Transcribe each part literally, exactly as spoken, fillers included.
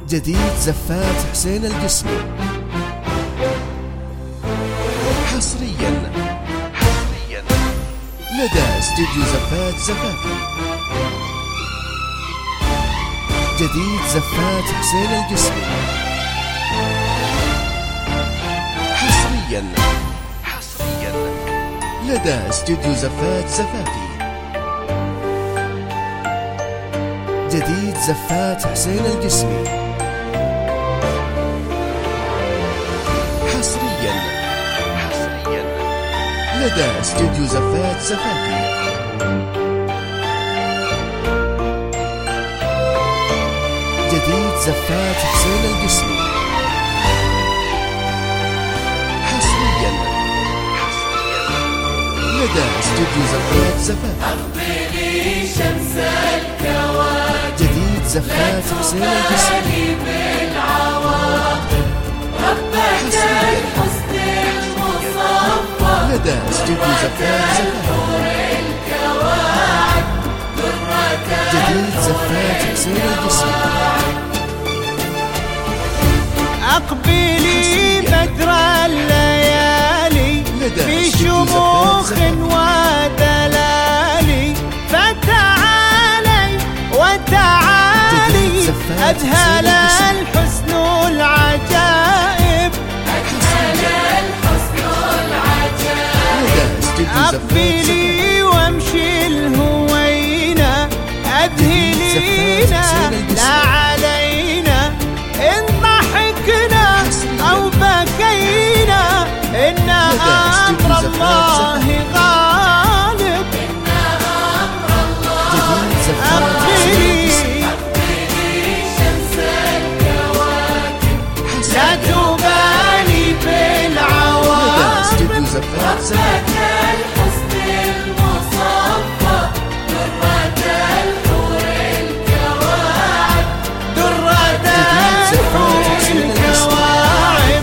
جديد زفات حسين القسمي حصريا حصريا لدى استوديو زفات زفافي. جديد زفات حسين القسمي حصريا حصريا لدى استوديو زفات زفافي. جديد زفات حسين القسمي حصريا حصريا لدى استوديو زفات زفافي. جديد زفات حسين القسمي حصريا حصريا لدى استوديو زفات زفافي. أقبلي شمس الكواكب جديد زفات حسين القسمي بالعواقب ربك الحسن المصفى لدى استوديو زفات زفافي. جديد زفات حسين القسمي أقبلي بدر الليالي بشموخ ودلالي فتعالي وتعالي أذهل الحسن العجائب أجمل الحسن العجائب. أقبلي وامشي الهوينة أذهلينا لا علينا إن ضحكنا أو بكينا إن أمر الله غالب. إن أمر الله أقبلي شمس الكواكب لا تبالي بالعواقب ربك الحسن المصفى درة الحور الكواعب درة الحور الكواعب.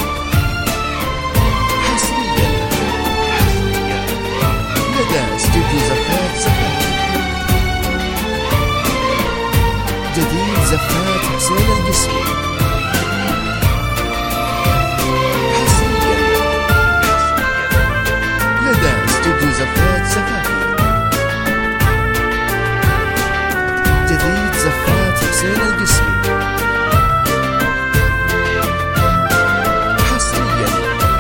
حصريا حصريا لدى استوديو زفات زفافي. جديد زفات حسين القسمي حصريا حصريا لدى استوديو زفات زفافي. جديد زفات حسين القسمي حصريا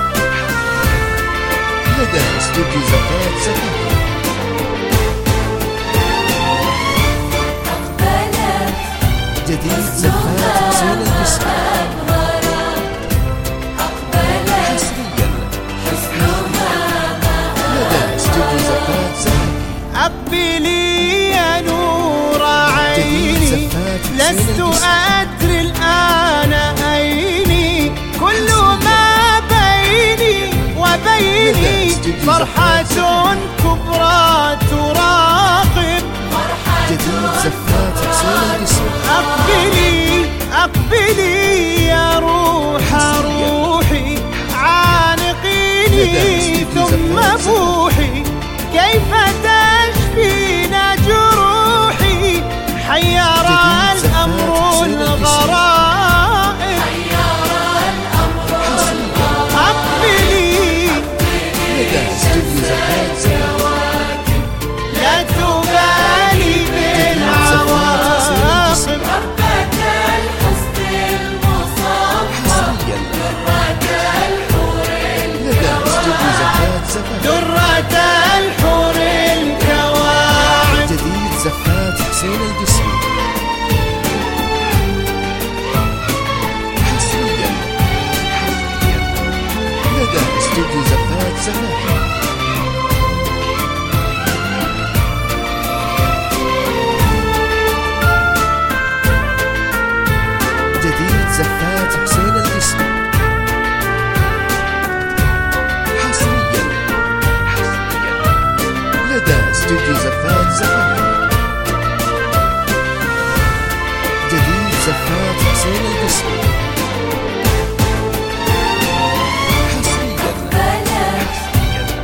لدى استوديو زفات زفافي. أقبلت جديد زفات حسين القسمي أقبلت حصريا حسنها لدى استوديو زفات زفافي. أقبلي يا نور عيني لست أدري الآن أيني كل ما بيني وبيني فرحة كبرى تراقب. جديد زفات حسين القسمي أقبلي أقبلي يا روح روحي عانقيني ثم بوحي كيف تشفينا جروحي حير الأمر الغرائب. أقبلي لدى استوديو زفات زفافي. لا تبالي بالعواقب ربك الحسن المصفى حصريا درة الحور لدى استوديو زفات زفافي. درة الحور الكواعب. جديد زفات حسين القسمي حصريا حصريا لدى استوديو زفات زفافي. جديد زفات حسين القسمي حصريا حصريا لدى استوديو زفات زفافي. جديد زفات حسين القسمي حصريا أقبلت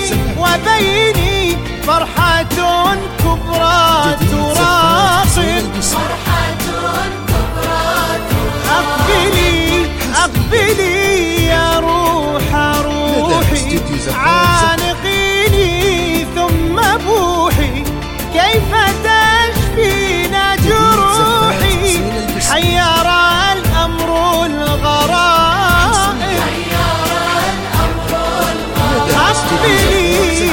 وبيني فرحة كبرى جديد زفات حسين تراقب. القسم. أقبلي أقبلي يا روح روحي، استوديو زفات. عانقيني ثم بوحي، كيف تشفينا جروحي، حير الأمر الغرائب. أقبلي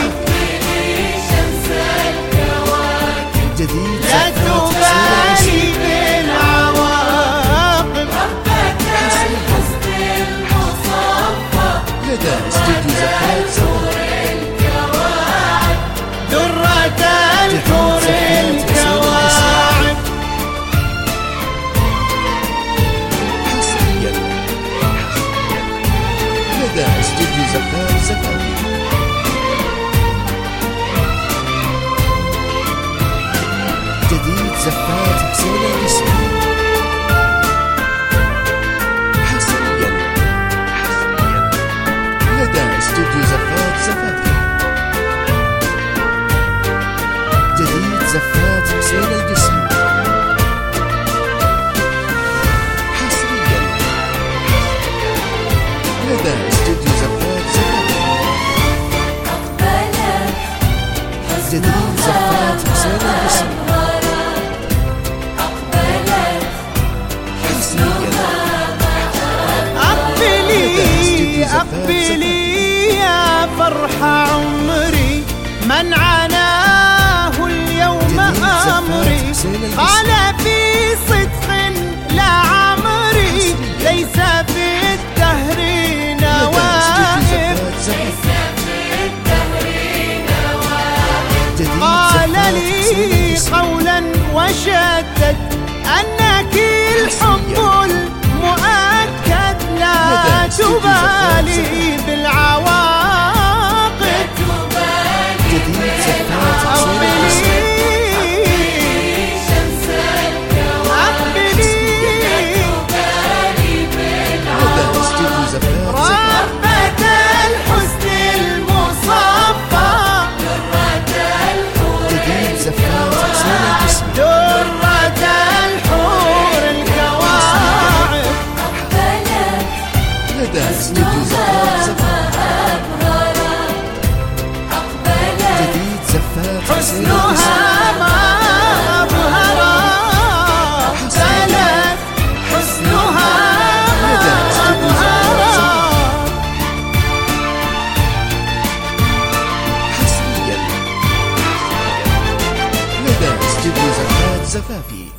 جديد لا زفات تبالي حسين بالعواقب. لدى استوديو زفات زفات. درة الحور الكواعب. حصريا لدى استوديو زفات زفات. جديد زفات حسين القسم. حصريا حصريا لدى استوديو زفات زفات. جديد زفات حسين القسم. حصريا لدى استوديو زفات زفات. جديد زفات حسين القسم. أقبلي أقبلي يا فرح عمري، من عناه اليوم أمري، قال في صدق لا عمري، ليس في الدهر نوائب. قال لي قولا وشدد، أنك الحب المؤكد، لا تبالي بالعواقب. جديد زفات حسين القسم. أقبلي لدى استوديو زفات زفات. ربة الحسن المصفى، جديد زفات حسين القسم. درة الحور الكواعب. لدى استوديو زفات زفات. جديد زفات حسين القسم. حسنها ما أبهر، زالت حسنها ما أبهر. حصريا لدى استوديو زفات زفافي.